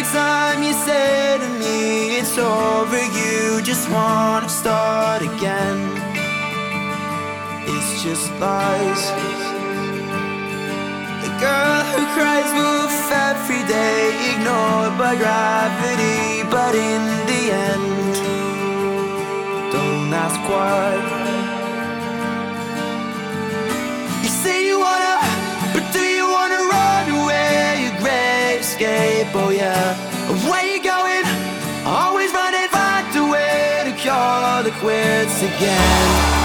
every time you say to me it's over, you just wanna start again. It's just lies. The girl who cries wolf every day, ignored by gravity, but in the end, don't ask why. You say you wanna, but do you wanna run away? Your great escape, oh yeah. Where you going? Always running, find a way to call it quits again.